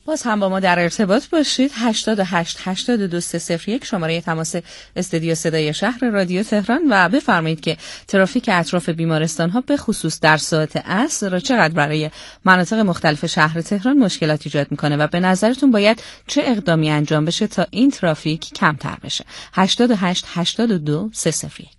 باز هم با ما در ارتباط باشید. 88 شماره تماس استودیو صدای شهر رادیو تهران و بفرمایید که ترافیک اطراف بیمارستان ها به خصوص در ساعت عصر چقدر برای مناطق مختلف شهر تهران مشکلات ایجاد میکنه و به نظرتون باید چه اقدامی انجام بشه تا این ترافیک کمتر بشه. 88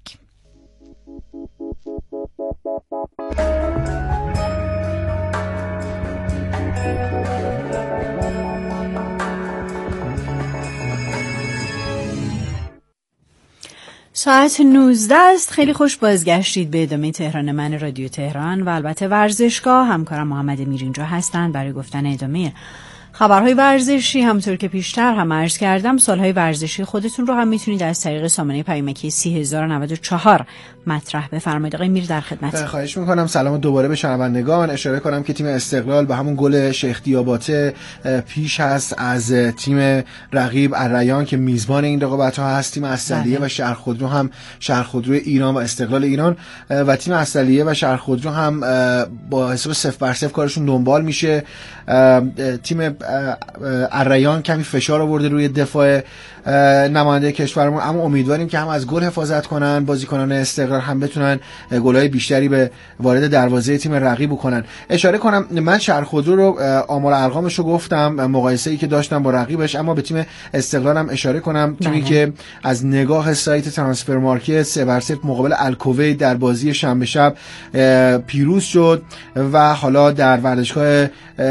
ساعت 19 است. خیلی خوش بازگشتید به ادامه تهران من رادیو تهران و البته ورزشگاه. همکارم محمد امیر اینجا هستند برای گفتن ادامه خبرهای ورزشی. همونطور که پیشتر هم عرض کردم سالهای ورزشی خودتون رو هم میتونید از طریق سامانه پیامکی 30094 مطرح بفرمایید. آقای میر در خدمت. خواهش میکنم. سلام دوباره به شنوندگان. اشاره کنم که تیم استقلال به همون گل شیخ دیاباته پیش هست از تیم رقیب الریان که میزبان این رقابت‌ها هست. تیم اصلیه و شهر خودرو هم شهر خودرو ایران و استقلال ایران و تیم اصلیه و شهر خودرو هم با حساب 0-0 کارشون دنبال میشه. تیم الریان کمی فشار آورده روی دفاع نماینده کشورمون، اما امیدواریم که هم از گل حفاظت کنن بازیکنان استقلال، هم بتونن گل‌های بیشتری به وارد دروازه تیم رقیب کنن. اشاره کنم من شهر خودرو رو آمار ارقامش رو گفتم، مقایسه‌ای که داشتم با رقیبش، اما به تیم استقلال هم اشاره کنم، تیمی که از نگاه سایت ترانسفر مارکت 3-0 مقابل الکویت در بازی شنبه شب پیروز شد و حالا در ورزشگاه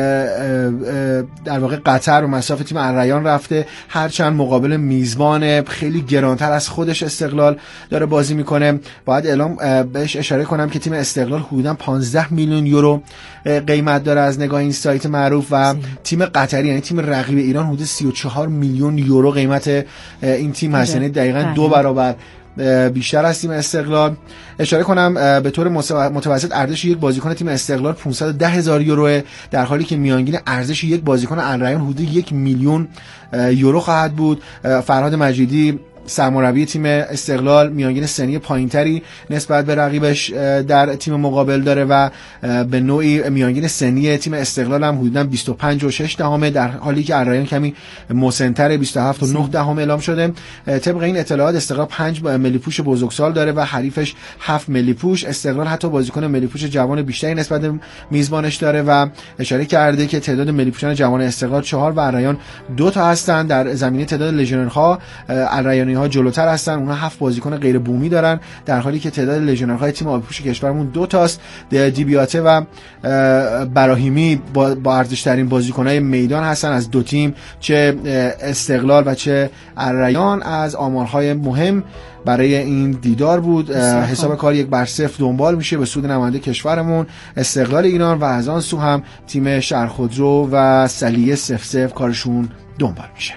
در واقع قطر و مسافت تیم الریان رفته، هرچند مقابل میزبان خیلی گرانتر از خودش استقلال داره بازی میکنه. باید اعلام بهش اشاره کنم که تیم استقلال حدوداً 15 میلیون یورو قیمت داره از نگاه این سایت معروف و تیم قطری یعنی تیم رقیب ایران حدود 34 میلیون یورو قیمت این تیم هست، یعنی دقیقاً 2 برابر بیشتر از تیم استقلال. اشاره کنم به طور متوسط ارزش یک بازیکن تیم استقلال 510,000 یوروه، در حالی که میانگین ارزش یک بازیکن الریان حدود 1 میلیون یورو خواهد بود. فرهاد مجیدی سرمربی تیم استقلال میانگین سنی پایینتری نسبت به رقیبش در تیم مقابل داره و به نوعی میانگین سنی تیم استقلال هم حدوداً 25.6 در حالی که الریان کمی مسن‌تر 27.9 اعلام شده. طبق این اطلاعات استقلال 5 ملی پوش بزرگسال داره و حریفش 7 ملی پوش. استقلال حتی بازیکن ملی پوش جوان بیشتری نسبت به میزبانش داره و اشاره کرده که تعداد ملی پوشان جوان استقلال 4 و الریان 2 تا هستن. در زمینه تعداد لژیونرها الریانی ها جلوتر هستن، اونها 7 بازیکن غیر بومی دارن، در حالی که تعداد لژیونرهای تیم آبی‌پوش کشورمون 2 تاست. دیبیاته و براهیمی با ارزش‌ترین بازیکن‌های میدان هستن از دو تیم، چه استقلال و چه الریان. از آمارهای مهم برای این دیدار بود. حساب کار 1-0 دنبال میشه به سود نماینده کشورمون استقلال ایران و از آن سو هم تیم شهر خودرو و سلیه 0-0 کارشون دنبال میشه.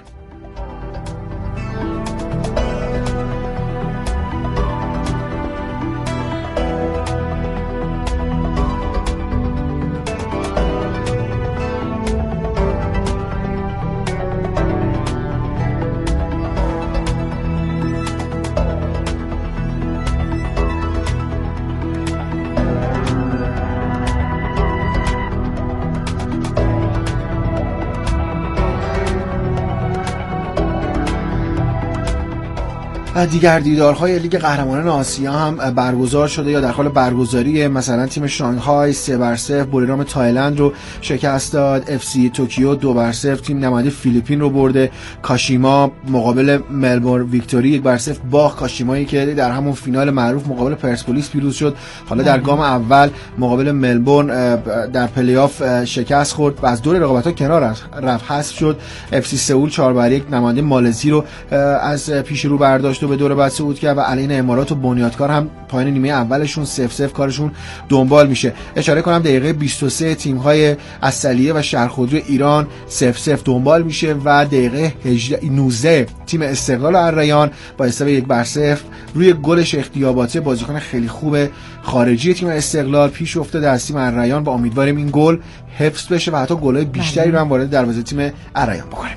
دیگر دیدارهای لیگ قهرمانان آسیا هم برگزار شده یا در حال برگزاری. مثلا تیم شانگهای 3-0 بولیرام تایلند رو شکست داد. اف سی توکیو 2-0 تیم نماینده فیلیپین رو برده. کاشیما مقابل ملبورن ویکتوری 1-0 باخت. کاشیمایی که در همون فینال معروف مقابل پرسپولیس پیروز شد، حالا در گام اول مقابل ملبورن در پلی آف شکست خورد و از دور رقابت‌ها کنار رفت، حذف شد. اف سی سئول 4-1 نماینده مالزی رو از پیش رو برداشت و به دور بعد صعود کرد و علیه امارات و بنیادکار هم پایان نیمه اولشون 0-0 کارشون دنبال میشه. اشاره کنم دقیقه 23 تیم‌های اصلیه و شهر خودرو ایران 0-0 دنبال میشه و دقیقه 19 تیم استقلال و الریان با حساب 1-0 روی گل شیخ دیاباته بازیکن خیلی خوب خارجی تیم استقلال پیش افتاده از تیم الریان و امیدواریم این گل حفظ بشه و حتی گل‌های بیشتری رو هم وارد دروازه تیم الریان بکنیم.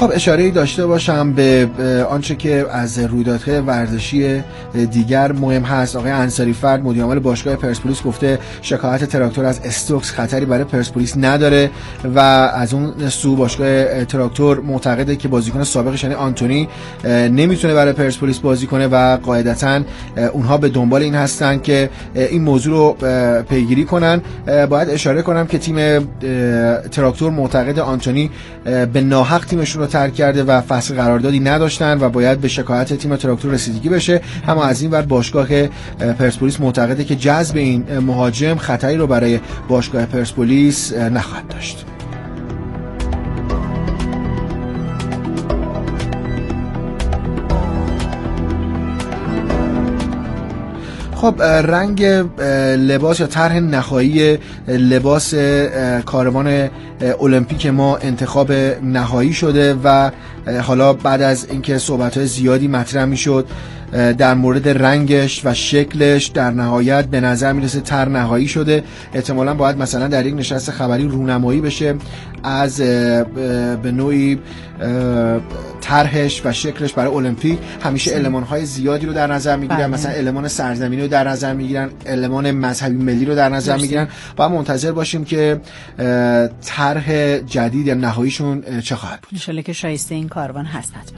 خب اشاره‌ای داشته باشم به آنچه که از رویدادهای ورزشی دیگر مهم هست. آقای انصاری فرد مدیر عامل باشگاه پرسپولیس گفته شکایت تراکتور از استوکس خطری برای پرسپولیس نداره و از اون سو باشگاه تراکتور معتقده که بازیکن سابقش یعنی آنتونی نمیتونه برای پرسپولیس بازی کنه و قاعدتاً اونها به دنبال این هستن که این موضوع رو پیگیری کنن. باید اشاره کنم که تیم تراکتور معتقد آنتونی به ناحق تیمشون رو ترک کرده و فصل قراردادی نداشتن و باید به شکایت تیم تراکتور رسیدگی بشه. اما از این ور باشگاه پرسپولیس معتقده که جذب این مهاجم خطری رو برای باشگاه پرسپولیس نخواهد داشت. خب رنگ لباس یا طرح نهایی لباس کاروان المپیک ما انتخاب نهایی شده و حالا بعد از اینکه صحبت‌های زیادی مطرح می‌شد در مورد رنگش و شکلش، در نهایت به نظر میرسه طرح نهایی شده. احتمالاً باید مثلا در یک نشست خبری رونمایی بشه از به نوعی طرحش و شکلش برای المپیک. همیشه المان‌های زیادی رو در نظر میگیرن، مثلا المان سرزمینی رو در نظر میگیرن، المان مذهبی ملی رو در نظر میگیرن. باید منتظر باشیم که طرح جدید یا نهاییشون چه خواهد بود. ان شاءالله که شایسته این کاروان هست حتما.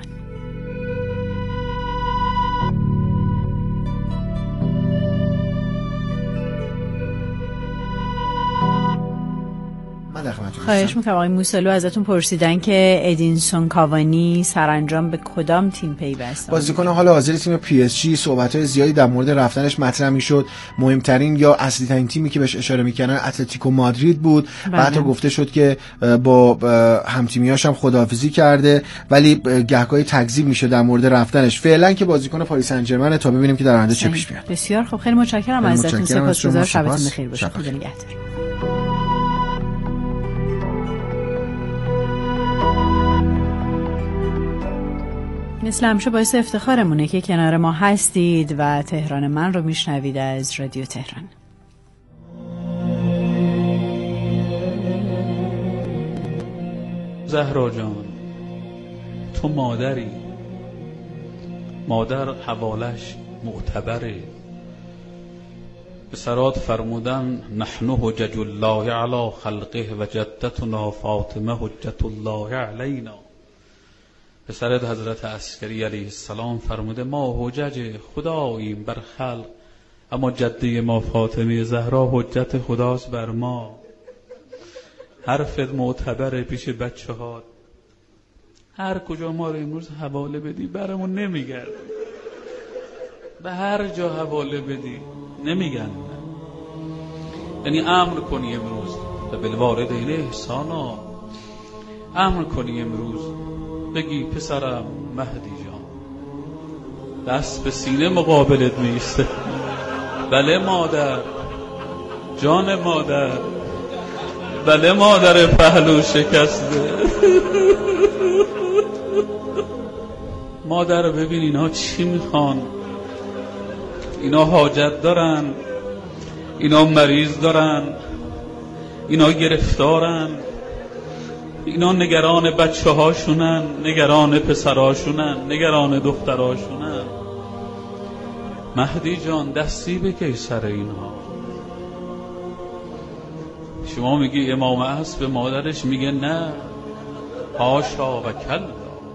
خواهش میکنم. آقای موسلو ازتون پرسیدن که ادینسون کاوانی سرانجام به کدام تیم پیوست؟ بازیکن حال حاضر تیم پی اس جی. صحبت‌های زیادی در مورد رفتنش مطرح میشد. مهمترین یا اصلی ترین تیمی که بهش اشاره میکنن اتلتیکو مادرید بود. بعد گفته شد که با همتیمیاش هم خداحافظی کرده، ولی گهگاهی تکذیب میشه در مورد رفتنش. فعلا که بازیکن پاریس سن ژرمن تا ببینیم که در آینده چه پیش میاد. بسیار خب، خیلی متشکرم ازتون. سپاسگزارم. شبتون بخیر باشه. خدا نگهدار. مثل همیشه باعث افتخارمونه که کنار ما هستید و تهران من رو میشنوید از رادیو تهران. زهرا جان، تو مادری، مادر حوالش معتبره. پسرات فرمودن نحن حجج الله علی خلقه و جدتنا فاطمه حجت الله علینا. پسرت حضرت عسکری علیه السلام فرموده ما حجج خداییم بر خلق، اما جده ما فاطمه زهرا حجت خداست بر ما. حرفت معتبره پیش بچه ها. هر کجا ما رو امروز حواله بدی برامون نمیگرد، به هر جا حواله بدی نمیگن. یعنی امر کنی امروز و بالوالدین احسانا، امر کنی امروز بگی پسرم مهدی جان دست به سینه مقابلت میسته. بله مادر، جان مادر، بله مادر پهلو شکسته. مادر ببین اینا چی میخوان، اینا حاجت دارن، اینا مریض دارن، اینا گرفتارن، اینا نگران بچه هاشونن، نگران پسراشونن، نگران دختراشونن. مهدی جان دستی بکش سر اینها. شما میگی امام عصر به مادرش میگه نه، حاشا و کلا.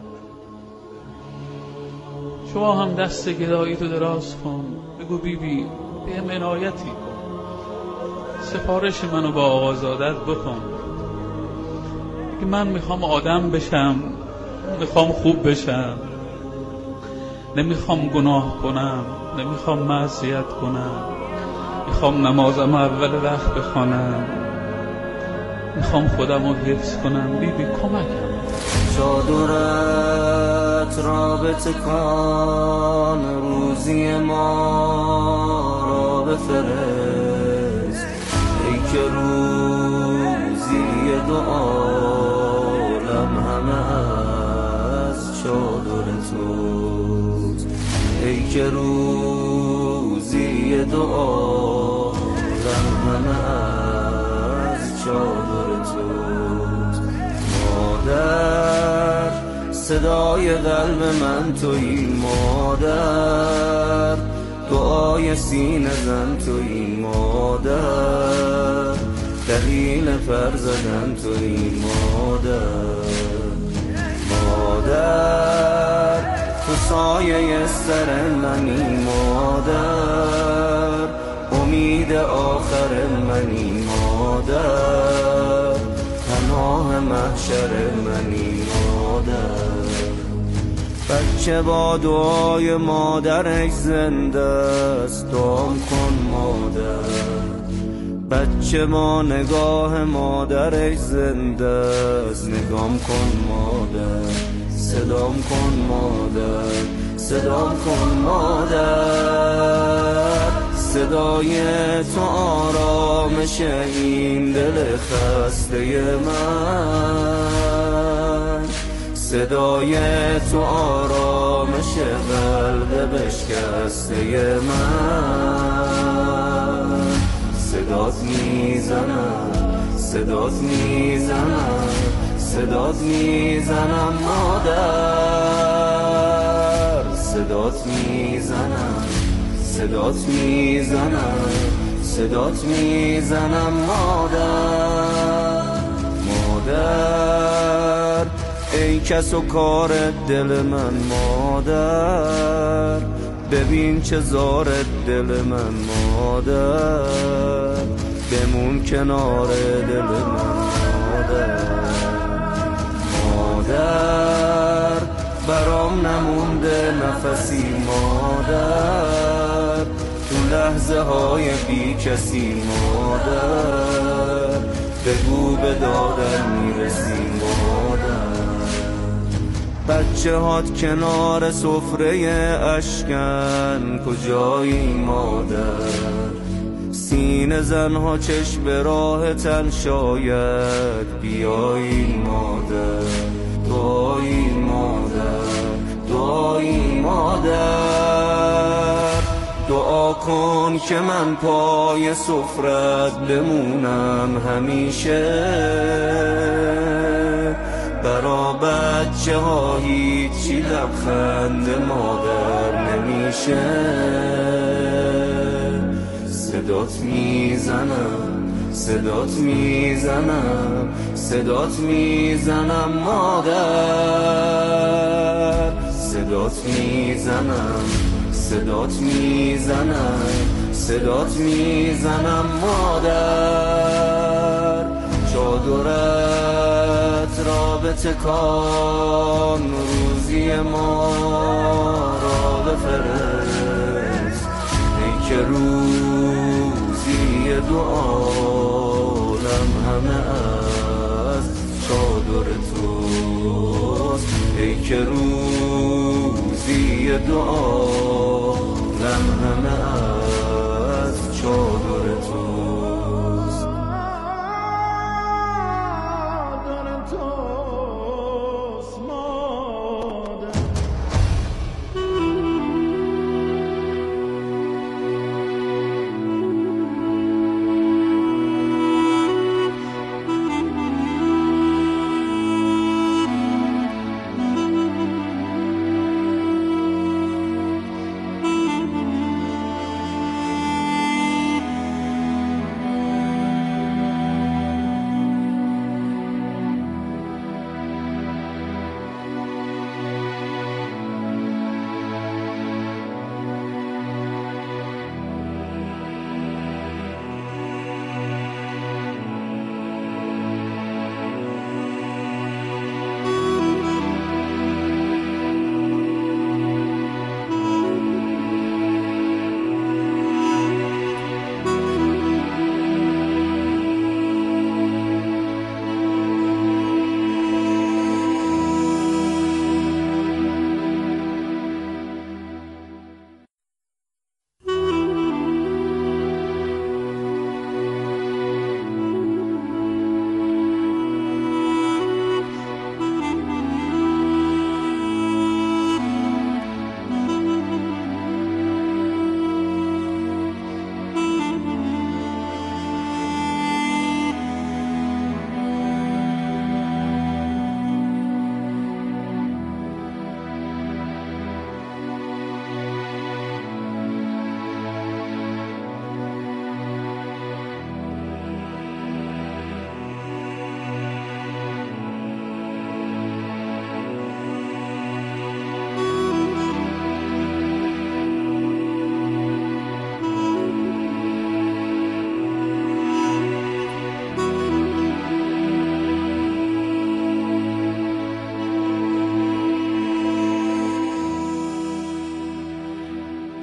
شما هم دست گدایی تو دراز کن، بگو بیبی بهم عنایتی کن، سفارش منو با آقازادت بکن که من میخوام آدم بشم، میخوام خوب بشم، نمیخوام گناه کنم، نمیخوام معصیت کنم، میخوام نمازم اول وقت بخوانم، میخوام خودم رو حفظ کنم. بیبی کمکم. چادرت را بتکان، روزی ما را بفرست، ای که روزی دو عالم همه از چادر توست، ای که روزی دو عالم همه از چادر توست. مادر صدای قلب من تویی مادر، دعای سینه زن تویی مادر، دلیل پر زدن تویی مادر. مادر تو سایه سر منی مادر، امید آخر منی مادر، پناه محشر منی مادر. بچه با دعای مادرش زنده است، دعام کن مادر. بچه با نگاه مادرش زنده است، نگام کن مادر. صدام کن مادر، صدام کن مادر. صدای تو آرامش این دل خسته من، صدای تو آرامش قلب بشکسته من. صدات میزنم، صدات میزنم، صدات میزنم مادر. صدات میزنم، صدات میزنم، صدات میزنم مادر. مادر ای کس و کار دل من مادر، ببین چه زار دل من مادر، بمون کنار دل من مادر. مادر برام نمونده نفسی مادر، تو لحظه های بی کسی مادر، بگو به دادن میرسی مادر. بچه هات کنار سفره اشکن کجایی مادر، سینه زنها چشم به راه تن شاید بیایی مادر. دعایی مادر، دعایی مادر. دعا کن که من پای سفرت بمونم همیشه، برا بچه ها هیچی لبخند مادر نمیشه. صدات میزنم، صدات میزنم، صدات میزنم مادر. صدات میزنم، صدات میزنم، صدات میزنم مادر. چادرت را به تکان، روزی ما را بفرست، ای که روزی دو عالم همه از چادر توست، ای که روزی دو عالم همه از چادر توست.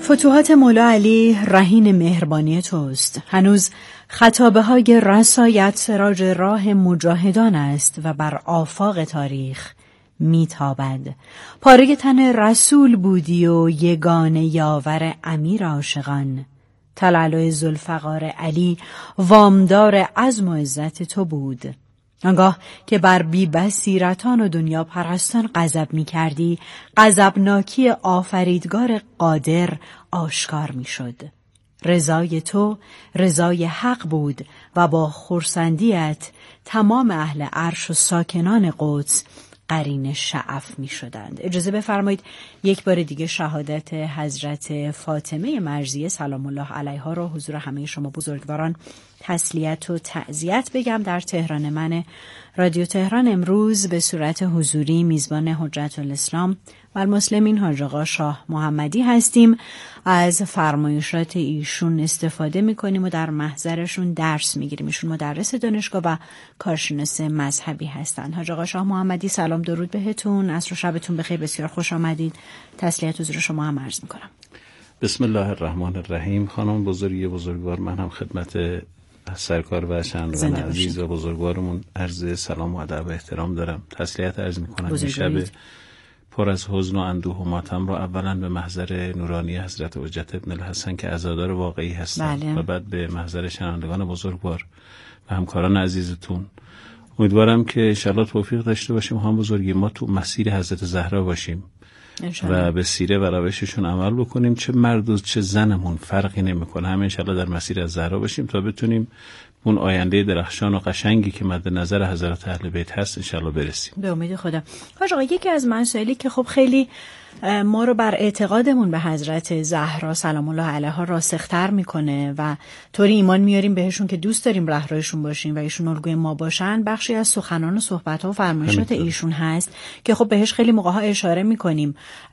فتوحات مولا علی رهین مهربانی توست. هنوز خطابه های رسایت سراج راه مجاهدان است و بر آفاق تاریخ میتابد. پاره تن رسول بودی و یگانه یاور امیر عاشقان. تلالو ذوالفقار علی وامدار عزم و عزت تو بود. آنگاه که بر بی بصیرتان و دنیا پرستان غضب می کردی، غضبناکی آفریدگار قادر آشکار می شد. رضای تو رضای حق بود و با خرسندیت تمام اهل عرش و ساکنان قدس قرین شعف می شدند. اجازه بفرمایید یک بار دیگه شهادت حضرت فاطمه مرضیه سلام الله علیها را حضور همه شما بزرگواران تسلیت و تعزیت بگم. در تهران من رادیو تهران امروز به صورت حضوری میزبان حجت الاسلام و المسلمین حاج آقا شاه محمدی هستیم. از فرمایشات ایشون استفاده میکنیم و در محضرشون درس میگیریم. ایشون مدرس دانشگاه و کارشناس مذهبی هستند. حاج آقا شاه محمدی سلام درود بهتون، عصر و شبتون بخیر، بسیار خوش آمدید. تسلیت حضور شما هم عرض میکنم. بسم الله الرحمن الرحیم. خانم بزرگی بزرگوار، من هم خدمت سرکار و شهروندان عزیز و بزرگوارمون عرض سلام و ادب و احترام دارم. تسلیت عرض میکنم. این شب پر از حزن و اندوه و ماتم را اولا به محضر نورانی حضرت حجت ابن الحسن که عزادار واقعی هستند و بعد به محضر شنوندگان بزرگوار و همکاران عزیزتون. امیدوارم که انشالله توفیق داشته باشیم هم بزرگی ما تو مسیر حضرت زهرا باشیم و به سیره و روششون عمل بکنیم. چه مرد و چه زنمون فرقی نمیکنه، همه انشالله در مسیر از زهرا باشیم تا بتونیم اون آینده درخشان و قشنگی که مد نظر حضرات اهل بیت هست انشالله برسیم. به امید خدا. حاج آقا یکی از مسائلی که خب خیلی ما رو بر اعتقادمون به حضرت زهرا سلام الله علیها راسختر میکنه و طوری ایمان میاریم بهشون که دوست داریم رهرویشون باشیم و ایشون الگوی ما باشن، بخشی از سخنان و صحبت‌ها و فرمایشات ایشون هست که خب بهش خیلی موقع‌ها اشاره میکنیم،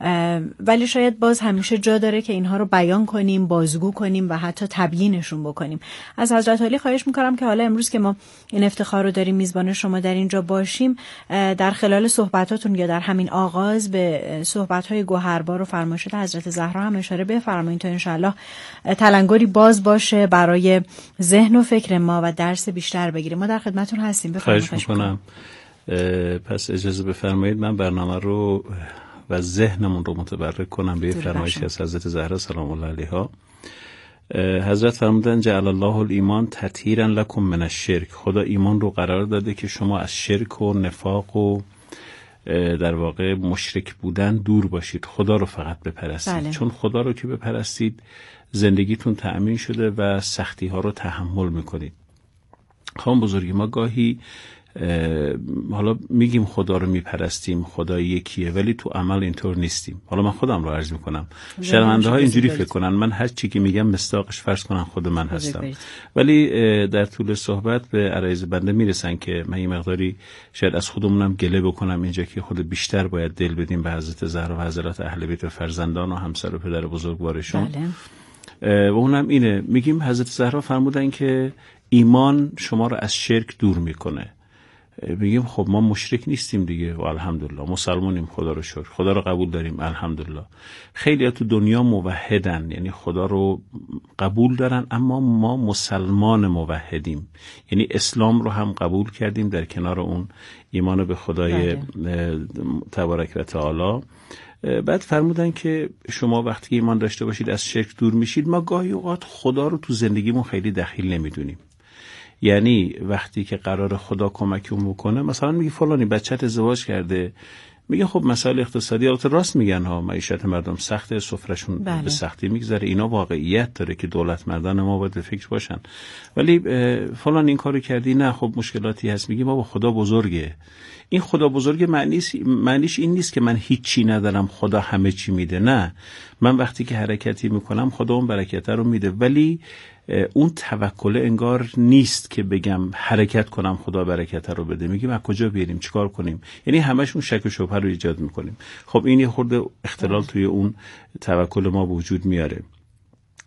ولی شاید باز همیشه جا داره که اینها رو بیان کنیم، بازگو کنیم و حتی تبیینشون بکنیم. از حضرت علی خواهش میکنم که حالا امروز که ما این افتخار رو داریم میزبان شما در اینجا باشیم، در خلال صحبتاتون یا در همین آغاز به صحبت گوهربار و فرمایشات حضرت زهرا هم اشاره بفرمایید تا انشالله تلنگری باز باشه برای ذهن و فکر ما و درس بیشتر بگیریم. ما در خدمتتون هستیم. بفرمایید. خواهش میکنم. پس اجازه بفرمایید من برنامه رو و ذهنمون رو متبرک کنم به فرمایشی از حضرت زهرا سلام الله علیها. حضرت فرمودن جعل الله الایمان تطهیرا لکم من الشرک. خدا ایمان رو قرار داده که شما از شرک و نفاق و در واقع مشرک بودن دور باشید، خدا رو فقط بپرستید. بله. چون خدا رو که بپرستید زندگیتون تأمین شده و سختی ها رو تحمل میکنید. خانم بزرگی ما گاهی حالا میگیم خدا رو میپرستیم، خدا یکیه، ولی تو عمل اینطور نیستیم. حالا من خودم رو عرض میکنم، شرمنده ها اینجوری فکر کنن من هر چی که میگم مستاقش فرض کنن خود من هستم، ولی در طول صحبت به عرایض بنده میرسن که من یه مقداری شاید از خودمونم گله بکنم اینجا که خود بیشتر باید دل بدیم به حضرت زهرا و حضرات اهل بیت و فرزندان و همسر و پدر بزرگوارشون. و اونم اینه، میگیم حضرت زهرا فرمودن که ایمان شما رو از شرک دور میکنه. میگیم خب ما مشرک نیستیم دیگه و الحمدلله مسلمانیم، خدا رو شکر، خدا رو قبول داریم الحمدلله. خیلی ها تو دنیا موحدن، یعنی خدا رو قبول دارن، اما ما مسلمان موحدیم، یعنی اسلام رو هم قبول کردیم در کنار اون ایمان به خدای تبارک و تعالی. بعد فرمودن که شما وقتی ایمان داشته باشید از شرک دور میشید. ما گاهی اوقات خدا رو تو زندگیمون خیلی دخیل نمیدونیم، یعنی وقتی که قرار خدا کمکمون بکنه، مثلا میگه فلانی بچت ازدواج کرده، میگه خب مسائل اقتصادی البته راست میگن ها، معیشت مردم سخته، سفرهشون به سختی میگذره، اینا واقعیت داره که دولت مردان ما باید به فکر باشن، ولی فلان این کارو کردی، نه خب مشکلاتی هست. میگه بابا خدا بزرگه. این خدا بزرگه معنیش این نیست که من هیچی ندارم خدا همه چی میده، نه، من وقتی که حرکتی میکنم خدا اون برکت رو میده، ولی اون توکل انگار نیست که بگم حرکت کنم خدا برکت رو بده. میگیم از کجا بیاریم، چیکار کنیم، یعنی همشون شک و شبهه رو ایجاد میکنیم. خب این یه خورده اختلال توی اون توکل ما وجود میاره.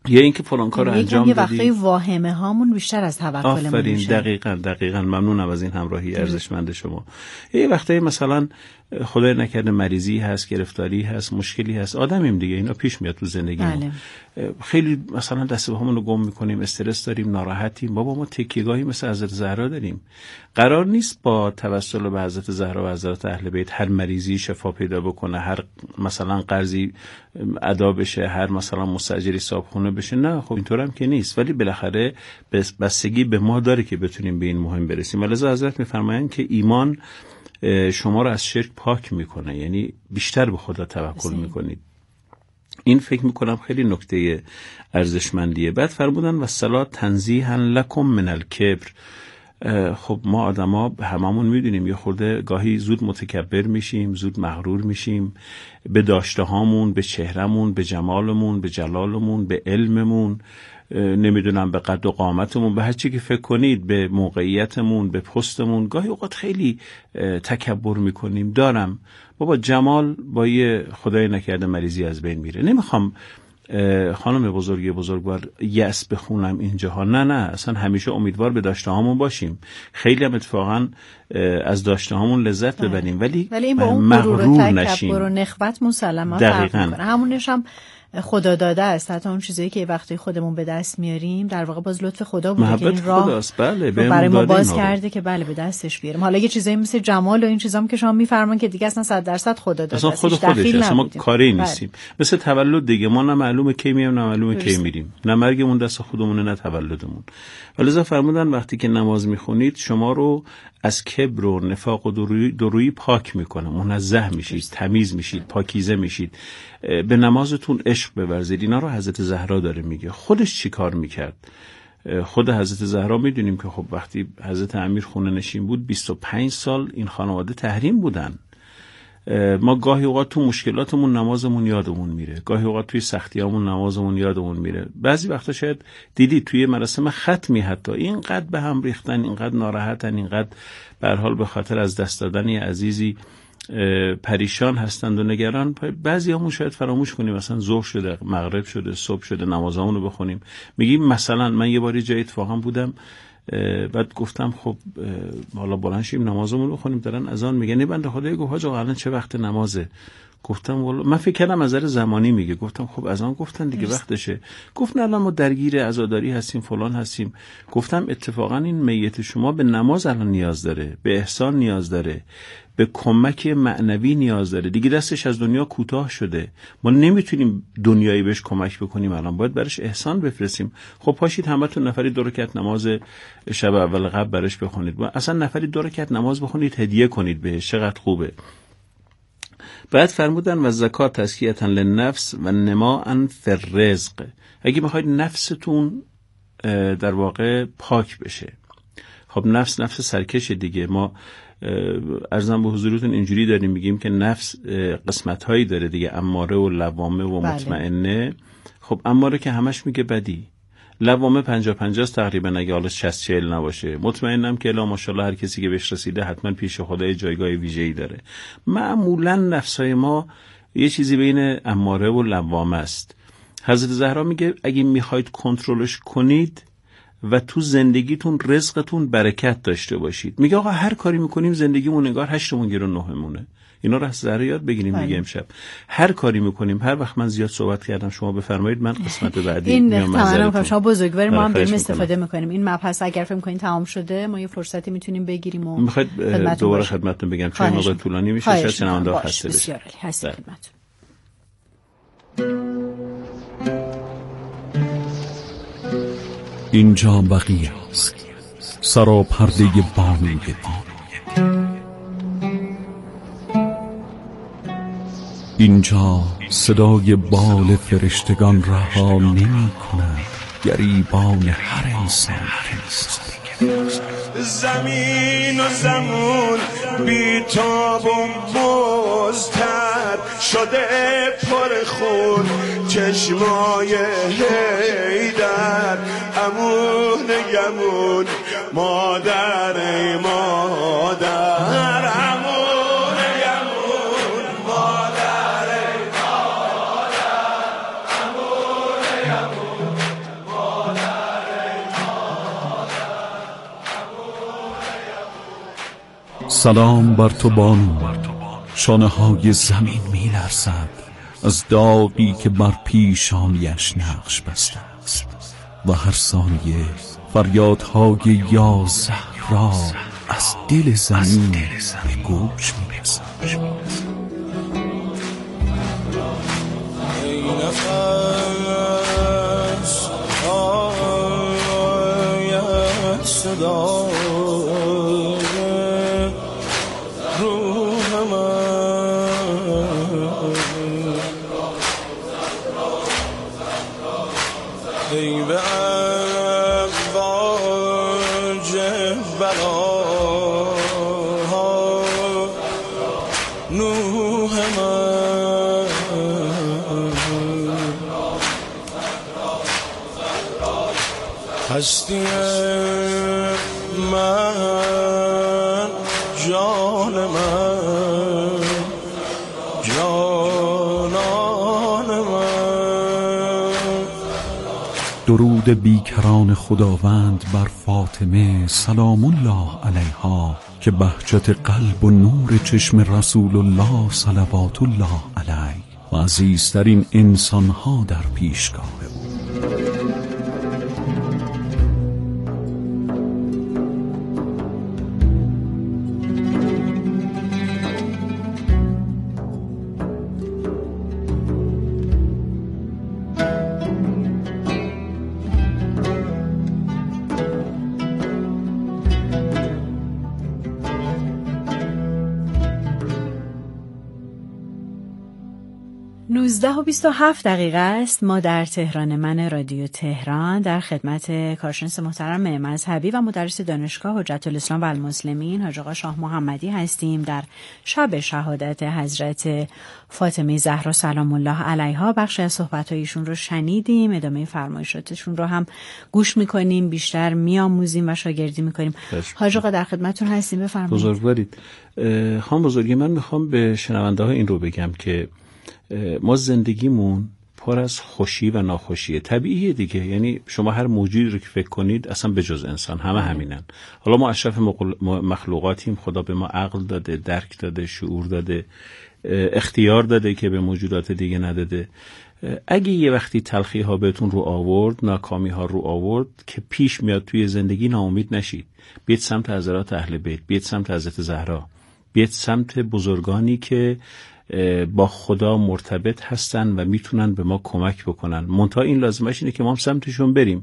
یا اینکه فلان کارو انجام بدی. بدی. یه وقتی واهمه هامون بیشتر از توکلمون میشه. آفرین، دقیقاً ممنونم از این همراهی ارزشمند شما. یه وقتی مثلا خدای نکرده مریضی هست، گرفتاری هست، مشکلی هست، آدمیم دیگه، اینا پیش میاد تو زندگی ما. خیلی مثلا دست به همون رو گم میکنیم، استرس داریم، ناراحتیم. بابا ما تکیه‌گاهی مثل حضرت زهرا داریم. قرار نیست با توسل به حضرت زهرا و حضرت اهل بیت هر مریضی شفا پیدا بکنه، هر مثلا قرضی ادا بشه، هر مثلا مستاجری صاحبخونه بشه. نه خب اینطور هم که نیست، ولی بالاخره بستگی به ما داره که بتونیم به این مهم برسیم. ولذا حضرت میفرمایند که ایمان شما رو از شرک پاک میکنه، یعنی بیشتر به خدا توکل میکنید. این فکر میکنم خیلی نکته ارزشمندیه. بعد فرمودن و الصلاة تنزیها لکم من الکبر. خب ما آدما هممون میدونیم یه خورده گاهی زود متکبر میشیم، زود مغرور میشیم به داشته هامون، به چهرمون، به جمالمون، به جلالمون، به علممون، نمیدونم به قد و قامتمون، به هر چی که فکر کنید، به موقعیتمون، به پستمون. گاهی اوقات خیلی تکبر میکنیم. دارم بابا جمال با یه خدای نکرده مریضی از بین میره. نمیخوام خانم بزرگوار یأس بخونم اینجاها، نه اصلا همیشه امیدوار به داشته هامون باشیم، خیلی هم اتفاقا از داشته هامون لذت ببریم، ولی این با اون مغرور نشیم. تکبر و نخوت مسلما فرق میکنه. همونش هم خدا داده است. حتی اون چیزایی که وقتی خودمون به دست میاریم در واقع باز لطف خدا بوده که این راه بله برای ما باز کرده که بله به دستش بیاریم. حالا یه چیزایی مثل جمال و این چیزام که شما میفرمان که دیگه اصلا 100% خدا داده اصلا خودش اصلا ما کاری نیستیم. مثل تولد دیگه، ما نه معلومه کی میایم نه معلومه کی میریم، نه مرگمون دست خودمونه نه تولدمون. ولذا فرمودن وقتی که نماز میخونید شما رو از کبر و نفاق و دورویی پاک میکنه، منزه میشید، تمیز میشید، پاکیزه میشید. به نمازتون عشق بورزید. اینا رو حضرت زهرا داره میگه. خودش چی کار میکرد؟ خود حضرت زهرا میدونیم که خب وقتی حضرت امیر خونه نشین بود 25 سال این خانواده تحریم بودن. ما گاهی اوقات تو مشکلاتمون نمازمون یادمون میره، گاهی اوقات توی سختیامون نمازمون یادمون میره. بعضی وقتا شاید دیدی توی مراسم ختمی حتی اینقدر به هم ریختن، اینقدر ناراحتن، اینقدر به هر حال به خاطر از دست دادن یه عزیزی پریشان هستند و نگران. بعضیامون شاید فراموش کنیم مثلا ظهر شده، مغرب شده، صبح شده، نمازامون رو بخونیم. میگیم مثلا من یه باری جای اتفاقا بودم، بعد گفتم خب حالا بلند شیم نمازمون رو بخونیم، دارن اذان میگه. نه بنده خدای گفت حاج آقا الان چه وقت نمازه؟ گفتم والا من فکر کردم از نظر زمانی میگه. گفتم خب اذان گفتن دیگه وقتشه. گفت نه الان ما درگیر عزاداری هستیم فلان هستیم. گفتم اتفاقا این میت شما به نماز الان نیاز داره، به احسان نیاز داره، به کمک معنوی نیاز داره. دیگه دستش از دنیا کوتاه شده، ما نمیتونیم دنیایی بهش کمک بکنیم، الان باید براش احسان بفرستیم. خب پاشید همتون نفری 2 رکعت نماز شب اول قبل براش بخونید، اصلا نفری 2 رکعت نماز بخونید، هدیه کنید بهش، چقدر خوبه. بعد فرمودن و زکات تزکیه للنفس و نماء فی الرزق. اگه میخواید نفستون در واقع پاک بشه، خب نفس سرکش دیگه. ما عرضم به حضورتون اینجوری داریم میگیم که نفس قسمت‌هایی داره دیگه، اماره و لوامه و مطمئنه. خب اماره که همش میگه بدی، لوامه 50-50 تقریبا اگه حالا 60-40 نباشه، مطمئنم که الا ماشاءالله هر کسی که بهش رسیده حتما پیش خدا جایگاه ویژه‌ای داره. معمولا نفسای ما یه چیزی بین اماره و لوامه است. حضرت زهرا میگه اگه میخواید کنترلش کنید و تو زندگیتون رزقتون برکت داشته باشید، میگه آقا هر کاری میکنیم زندگیمون انگار 8 گرو 9 مونه. اینا رو از زهرا یاد بگیریم دیگه. امشب هر کاری میکنیم، هر وقت من زیاد صحبت کردم شما بفرمایید، من قسمت بعدی میام معذرت شما بزرگوار ما هم بریم استفاده میکنیم. این مبحث اگر فکر کنین تمام شده ما یه فرصتی میتونیم بگیریم و میخواید دوباره خدمتتون بگم چون موقع طولانی میشه، شاید شنونده ها خسته بشه. بسیار عالی، هستید خدمتتون. اینجا بقیه است، سراپرده بانی بدید. اینجا صدای بال فرشتگان رها نمی کند گریبان هر انسان که زمین و زمون بی تاب و مزتر شده پر خون، چشمای حیدر امون گمون مادر ای مادر، امون گمون مادر ای مادر، امون گمون سلام بر تو بانو، شانه های زمین می لرزد از داغی که بر پیشانیش نقش بسته است و هر ثانیه فریادهای یا زهرا از دل زمین به گوش می رسد. ای نفس آید صدا روح من، ای به امواج بلاها نوح من، هستی من، جان من، جانان من. درود بیکران خداوند بر فاطمه سلام الله علیها که بهجت قلب و نور چشم رسول الله صلوات الله علیه و عزیزترین انسانها در پیشگاه او. 19:27 است. ما در تهران من رادیو تهران در خدمت کارشناس محترم مذهبی و مدرس دانشگاه حجت الاسلام و المسلمین حاج آقا شاه محمدی هستیم. در شب شهادت حضرت فاطمه زهرا سلام الله علیها بخشی از صحبت‌هایشون رو شنیدیم، ادامه فرمایشاتشون رو هم گوش می‌کنیم، بیشتر می‌آموزیم و شاگردی می‌کنیم. حاج آقا در خدمتتون هستیم، بفرمایید. بزرگوارید. خانم بزرگی، من می‌خوام به شنونده‌ها این رو بگم که ما زندگیمون پر از خوشی و ناخوشیه، طبیعیه دیگه. یعنی شما هر موجودی رو که فکر کنید، اصلا به جز انسان همه همینن. حالا ما اشرف مخلوقاتیم، خدا به ما عقل داده، درک داده، شعور داده، اختیار داده که به موجودات دیگه نداده. اگه یه وقتی تلخی ها بهتون رو آورد، ناکامی ها رو آورد که پیش میاد توی زندگی، ناامید نشید. بیاید سمت حضرات اهل بیت، بیاید سمت حضرت زهرا، بیاید سمت بزرگانی که با خدا مرتبط هستن و میتونن به ما کمک بکنن. منتها این لازمش اینه که ما هم سمتشون بریم.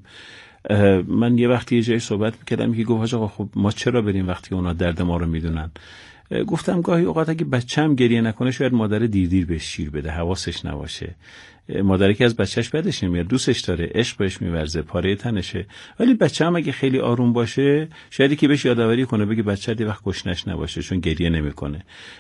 من یه وقتی یه جایی صحبت میکردم که گفت آقا خب ما چرا بریم وقتی اونا درد ما رو میدونن؟ گفتم گاهی اوقات اگه بچه‌م گریه نکنه شاید مادر دیر بهش شیر بده، حواسش نباشه. مادری که از بچهش بدش نمیاد، دوستش داره، عشق بهش میورزه، پاره تنشه. ولی بچه‌م اگه خیلی آروم باشه شاید که بهش یادآوری کنه، بگه بچه‌ت یه وقت گشنش نباشه چون گریه نمیکنه.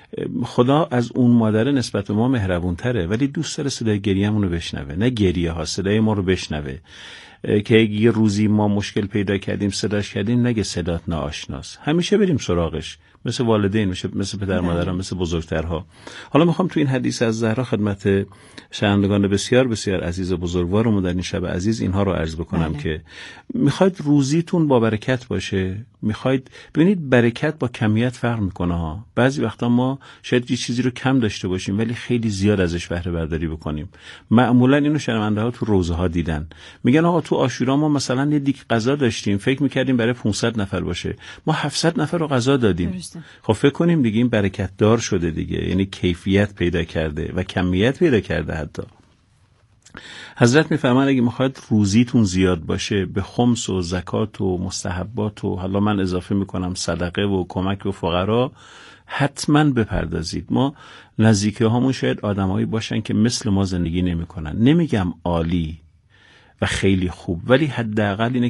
خدا از اون مادر نسبت به ما مهربون تره، ولی دوست داره صدای گریه‌مون رو بشنوه، نه گریه ها، صدای ما رو بشنوه. که یه روزی ما مشکل پیدا کردیم صداش کردیم، نگه صدات ناآشناست، همیشه بریم سراغش، مثل والدین، مثل پدر مادرها، مثل بزرگترها. حالا میخوام تو این حدیث از زهرا خدمت شنوندگان بسیار بسیار عزیز و بزرگوارمون در این شب عزیز اینها رو عرض بکنم که میخواید روزیتون با برکت باشه، میخواید ببینید برکت با کمیت فرق میکنه ها. بعضی وقتا ما شاید یه چیزی رو کم داشته باشیم ولی خیلی زیاد ازش بهره برداری بکنیم. معمولا اینو شنونده ها تو روزه ها دیدن، میگن آقا تو عاشورا ما مثلا یه دیگ غذا داشتیم، فکر میکردیم برای 500 نفر باشه، ما 700 نفر رو غذا دادیم. خب فکر کنیم دیگه این برکت دار شده دیگه، یعنی کیفیت پیدا کرده و کمیت پیدا کرده. حتی حضرت میفرمان اگه میخواید روزیتون زیاد باشه به خمس و زکات و مستحبات و حالا من اضافه میکنم صدقه و کمک به فقرا حتما بپردازید. ما نزدیکی هامون شاید آدمایی باشن که مثل ما زندگی نمیکنن، نمیگم عالی و خیلی خوب، ولی حداقل اینه